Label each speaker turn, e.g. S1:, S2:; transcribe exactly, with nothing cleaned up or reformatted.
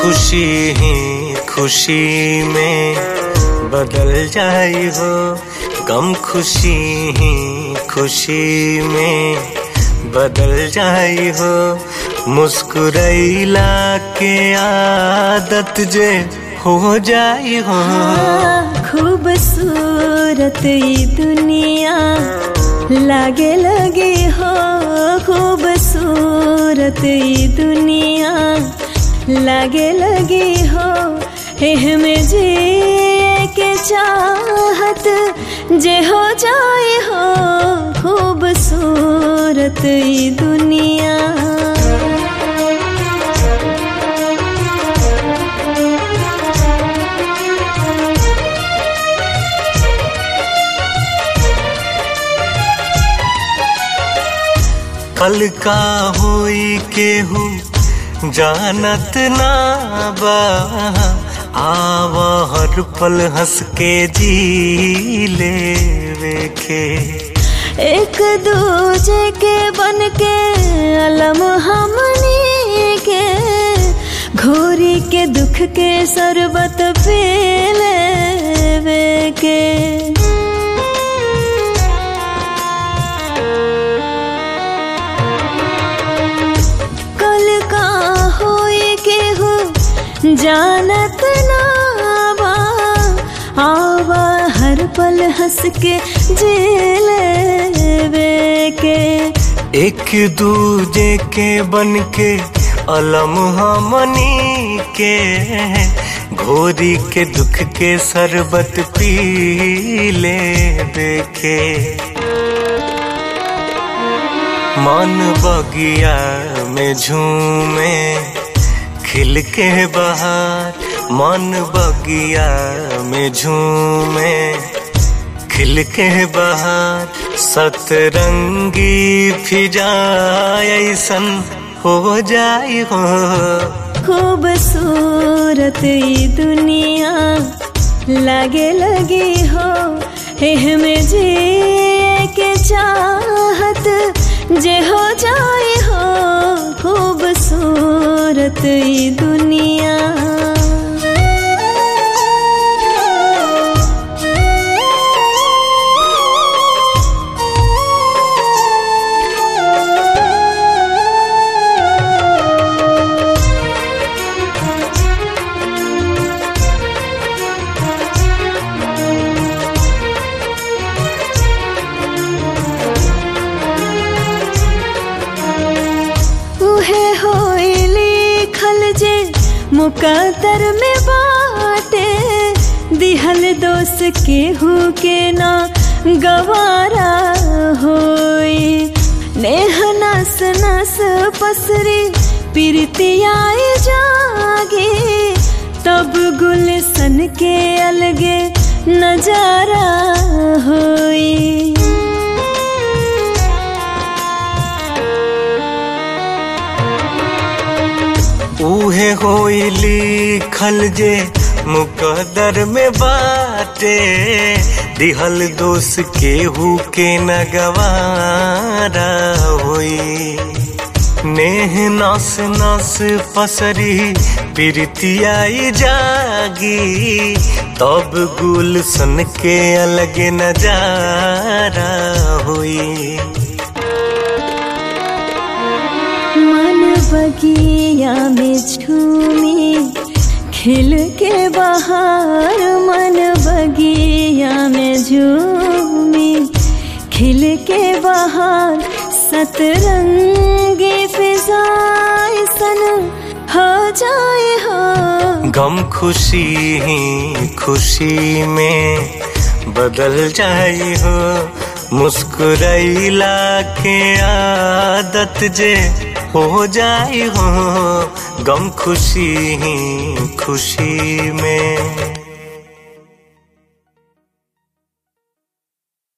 S1: खुशी ही खुशी में बदल जाई हो, गम खुशी ही खुशी में बदल जाई हो। मुस्कुराइला के आदत जे हो जाई हो।
S2: खूबसूरत ई दुनिया लागे लगे हो, खूबसूरत ई दुनिया लागे लगे हो। हमें जी के चाहत जे हो जाए हो, खूबसूरत ई दुनिया।
S1: कल का होई केहू जानत ना बा, आवा हर पल हंस के जी लेवे के।
S2: एक दूजे के बन के अलम हमनी के, घोरी के दुख के शरबत पी लेवे के। जानत ना बा, आवा हर पल हंस के जी लेवे के।
S1: एक दूजे के बन के अलम हमनी के, घोरी के दुख के शरबत पी लेवे के। मन बगिया में झूमे खिल के बहार, मन बगिया में झूमे खिल के बहार। सतरंगी फिजा ऐसन हो जाई हो।
S2: खूबसूरत ई दुनिया लागे लगी हो। हमें जी के चाहत जे हो जाए हो, खूबसूरत ई दुनिया। मुकद्दर में बाटे दिहल दोस्त केहू के ना गवारा होई। नेह नस नस पसरी प्रीतियाए जागे, तब गुलशन के अलगे नजारा होई।
S1: उहे होई लिखल जे मुकद्दर में बाटे, दिहल दोस्त केहू के न गवारा होई। नेह नस नस पसरी प्रीतियाई जागी, तब गुलशन के अलग नजारा होई।
S2: बगिया में झूमी खिल के बहार, मन बगिया में झूमी खिल के बहार। सतरंगी फिजाएं सन हो जाए हो,
S1: गम खुशी ही खुशी में बदल जाई हो। मुस्कुराइला के आदत जे हो जाई हो, गम खुशी ही खुशी में।